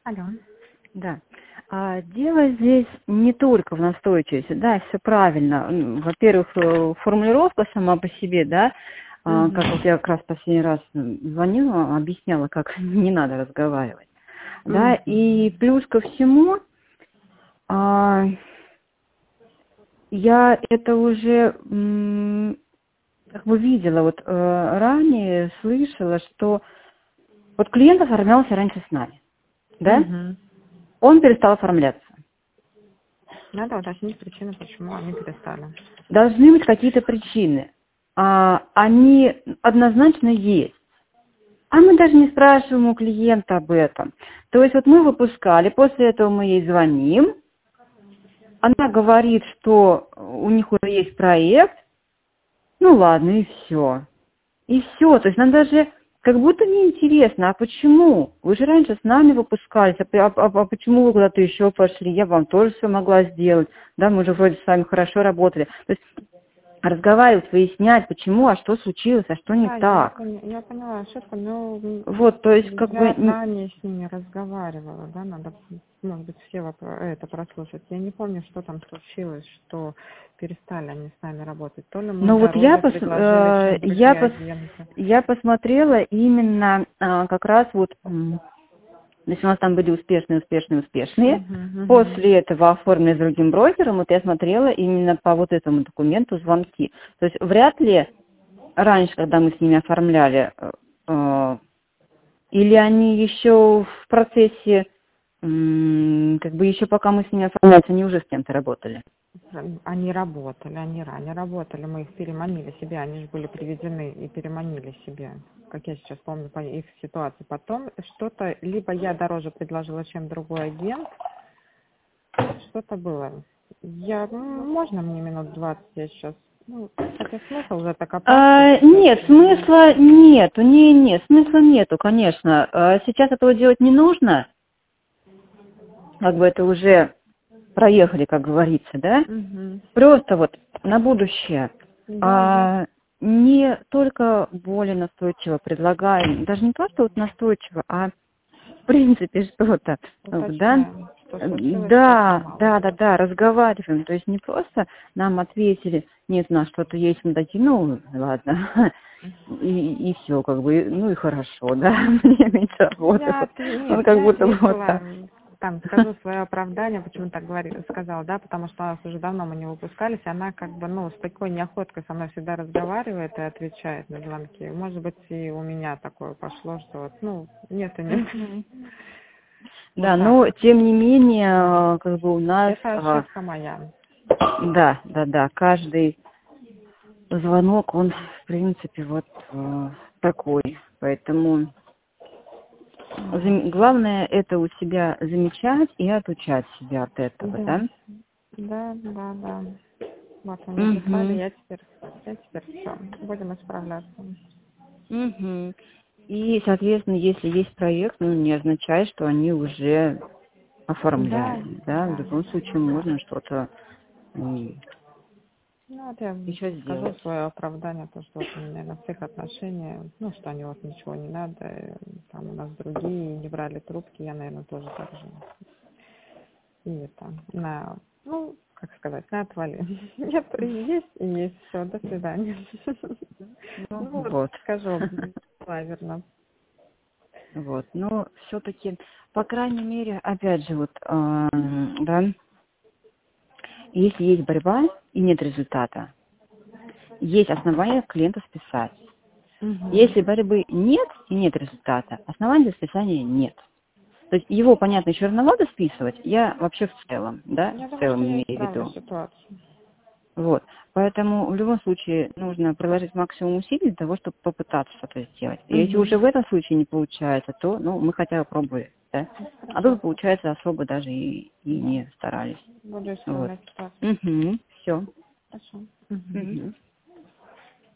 Алло. Да. Дело здесь не только в настойчивости, да, все правильно. Во-первых, формулировка сама по себе, да, как вот я как раз последний раз звонила, объясняла, как не надо разговаривать, да, и плюс ко всему, я это уже как бы видела, вот ранее слышала, что вот клиент оформлялся раньше с нами, да, он перестал оформляться. Надо уточнить причины, почему они перестали. Должны быть какие-то причины. Они однозначно есть. А мы даже не спрашиваем у клиента об этом. То есть вот мы выпускали, после этого мы ей звоним, она говорит, что у них уже есть проект, ну ладно, и все. И все. То есть нам даже как будто неинтересно, а почему? Вы же раньше с нами выпускались, а почему вы куда-то еще пошли? Я вам тоже все могла сделать. Да, мы же вроде с вами хорошо работали. То есть разговаривать, выяснять, почему, а что случилось, а что не Да, так. я поняла ошибку, но Вот, то есть как я бы... ранее с ними разговаривала, да, надо, может быть, все это прослушать. Я не помню, что там случилось, что перестали они с нами работать. То ли мы Ну вот дороже предложили, чем другие агенты. я посмотрела именно как раз вот... То есть у нас там были успешные. После этого оформленные с другим брокером, вот я смотрела именно по вот этому документу звонки. То есть вряд ли раньше, когда мы с ними оформляли, или они еще в процессе, как бы еще пока мы с ними оформлялись, они уже с кем-то работали. Они ранее работали, мы их переманили себе, они же были приведены и переманили себе, как я сейчас помню по их ситуации. Потом что-то, либо я дороже предложила, чем другой агент, что-то было. Можно мне минут 20 я сейчас, хотя смысл уже так опасаться? Нет, смысла нету, смысла нету, конечно. Сейчас этого делать не нужно, как бы это уже проехали, как говорится, да? Просто вот на будущее. Не только более настойчиво предлагаем, даже не просто вот настойчиво, а в принципе что-то, да? Да, разговариваем. То есть не просто нам ответили, нет, у нас что-то есть, мы такие, ну, ладно, и все, как бы, ну и хорошо, да, мне иметь работу. Нет, как я будто вот так. Там скажу свое оправдание, почему так сказала, да, потому что у нас уже давно мы не выпускались, она как бы, с такой неохоткой со мной всегда разговаривает и отвечает на звонки. Может быть, и у меня такое пошло, что вот, нет и нет. Да, но тем не менее, как бы у нас... Это ошибка моя. Да, каждый звонок, он, в принципе, вот такой, поэтому... Главное это у себя замечать и отучать себя от этого, да? Да. Вот они написали, я теперь все, будем исправляться. И, соответственно, если есть проект, не означает, что они уже оформляли, да? В любом случае можно что-то Я еще скажу сделать. свое оправдание, то, что вот, наверное, в их отношениях, что они вот ничего не надо, там у нас другие не брали трубки, я, наверное, тоже так же. И это, как сказать, на отвали. Нет, есть и есть, все, до свидания. Вот. Скажу, наверное. Вот, но все-таки, по крайней мере, опять же, вот, да, если есть борьба и нет результата, есть основания клиента списать. Если борьбы нет и нет результата, оснований для списания нет. То есть его, понятно, еще рановато списывать, я вообще в целом, да, в целом имею в виду. Вот. Поэтому в любом случае нужно приложить максимум усилий для того, чтобы попытаться что-то сделать. И если уже в этом случае не получается, то мы хотя бы пробовали. Да? А тут, получается, особо даже и не старались. Буду исправлять ситуацию. Все. Хорошо.